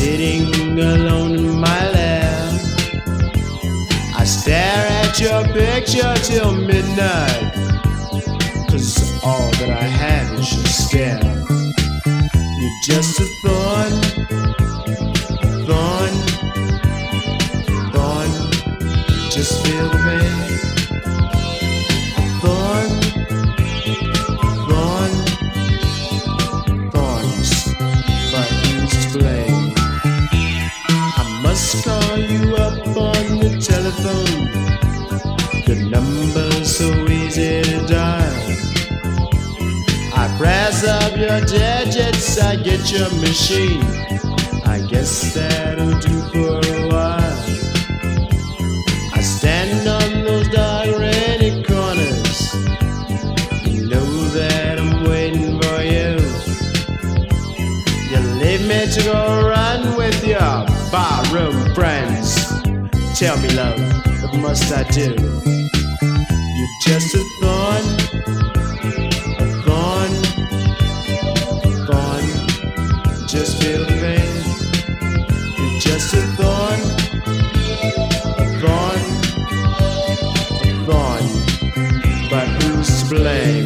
Sitting alone in my lair, I stare at your picture till midnight, 'cause all that I have is your stare. You're just a thorn, thorn, thorn. Just feel the pain. Thorn, thorn, thorns, but who's to blame? I must call you up on the telephone. The number's so easy to dial. I press up your digits, I get your machine. I guess that'll do for a while. I stand on those dark rainy corners. You know that I'm waiting for you. You leave me to go run with your barroom friends. Tell me, love, what must I do? You're just a thorn, a thorn, thorn. Just feel the pain. You're just a thorn, a thorn, a thorn. But who's to blame?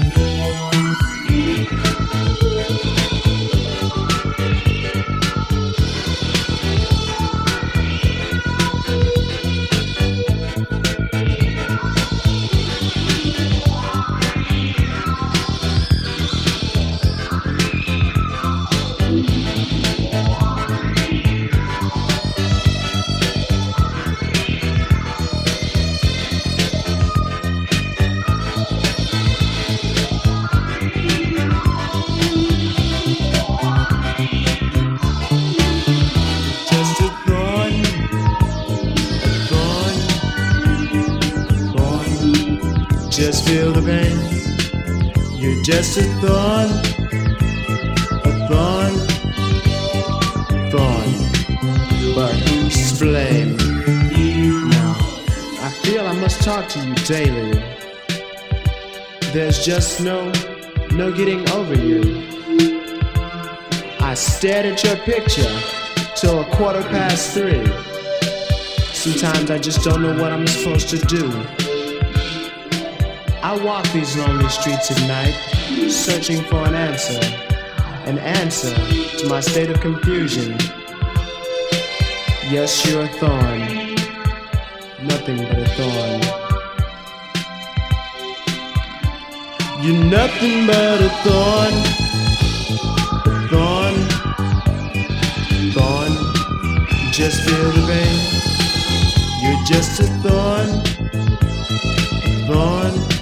Just feel the pain. You're just a thorn, a thorn, thorn. But who's to blame? Now, I feel I must talk to you daily. There's just no getting over you. I stared at your picture till 3:15. Sometimes I just don't know what I'm supposed to do. I walk these lonely streets at night, searching for an answer to my state of confusion. Yes, you're a thorn, nothing but a thorn. You're nothing but a thorn, thorn, thorn. Just feel the pain. You're just a thorn, thorn.